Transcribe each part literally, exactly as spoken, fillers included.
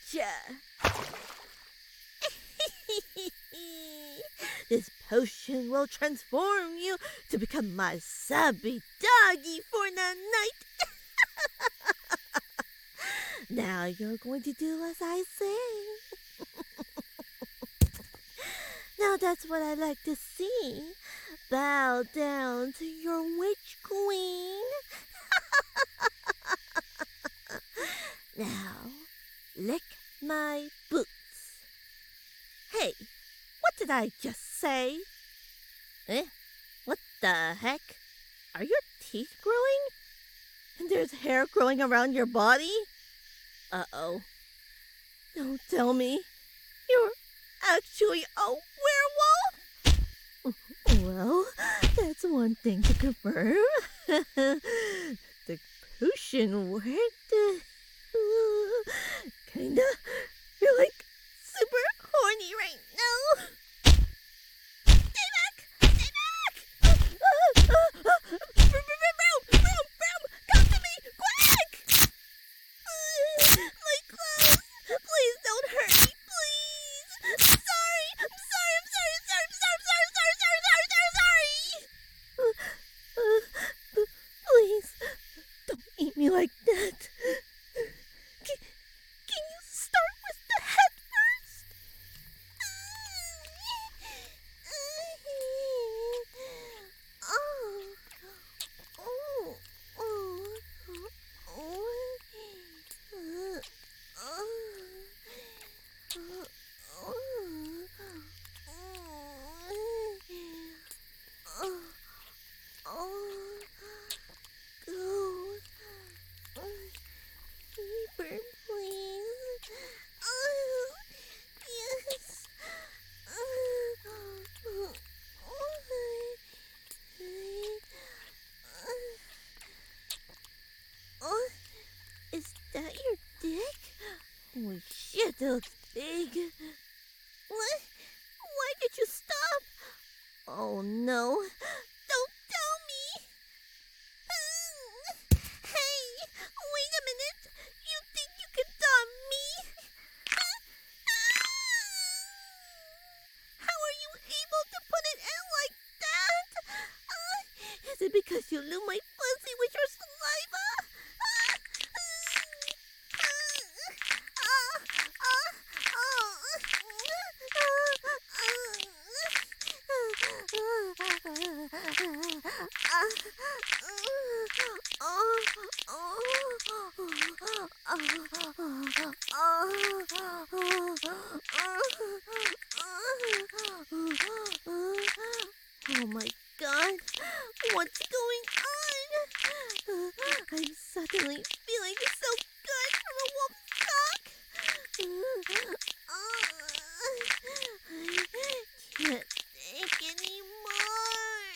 Gotcha! This potion will transform you to become my subby doggy for the night. Now you're going to do as I say. Now that's what I like to see. Bow down to your witch queen. Now, lick my boots. Hey, what did I just say? Eh? What the heck? Are your teeth growing? And there's hair growing around your body? Uh-oh. Don't tell me. You're actually a werewolf? Well, that's one thing to confirm. The potion worked. Kinda. You're like super horny right now. Stay back! Stay back! Uh, uh, uh, Broom, broom, broom, broom! Come to me! Quick! Uh, my clothes! Please don't hurt me, please! I'm sorry! I'm sorry! I'm sorry! I'm sorry! I'm sorry! I'm sorry! Sorry! Sorry! Sorry! Sorry! Sorry! Uh, uh, please, don't eat me like that. Can, can you start with the head first? Oh. Oh. Oh. Go deeper, please. Oh, yes. Oh, is that your dick? Holy shit, that looks big. What? Why did you stop? Oh no. Don't tell me. Hey, wait a minute. You think you can stop me? How are you able to put it in like that? Uh, is it because you lube my pussy with your saliva? Oh my god, what's going on? I'm suddenly feeling so good from a wolf's cock. I can't take anymore.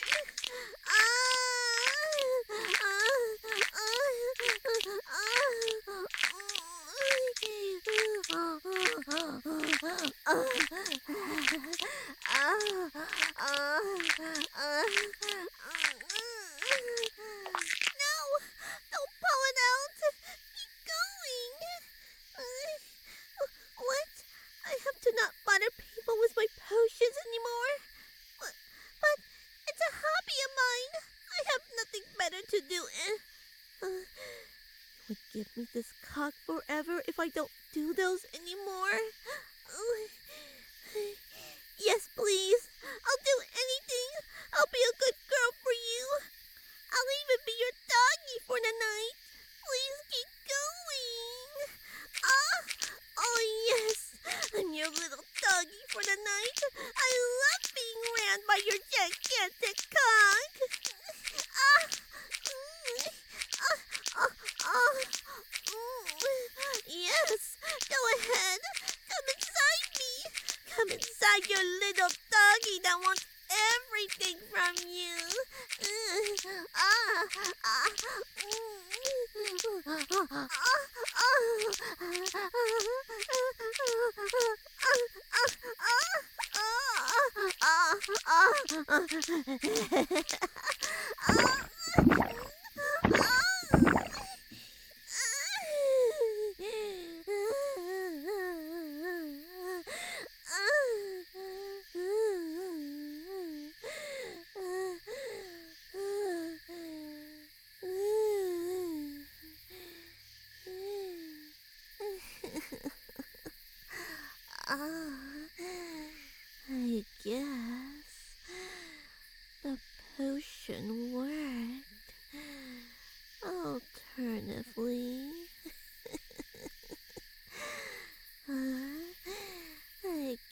No, don't pull it out. Keep going. What? I have to not bother people with my potions anymore. But, but it's a hobby of mine. I have nothing better to do. Uh, you would give me this cock forever if I don't do those anymore? Yes, please. I'll do anything. I'll be a good girl for you. I'll even be your doggy for the night. Please keep going. Ah, oh yes. I'm your little doggy for the night. I love being ran by your gigantic cock. Ah, mm, ah, ah, ah, mm. Yes, go ahead. Come inside me. Come inside your little doggy that wants everything from you. Ah, ah,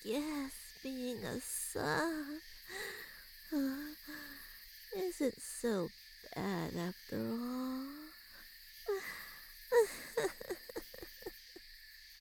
guess being a sub isn't so bad after all.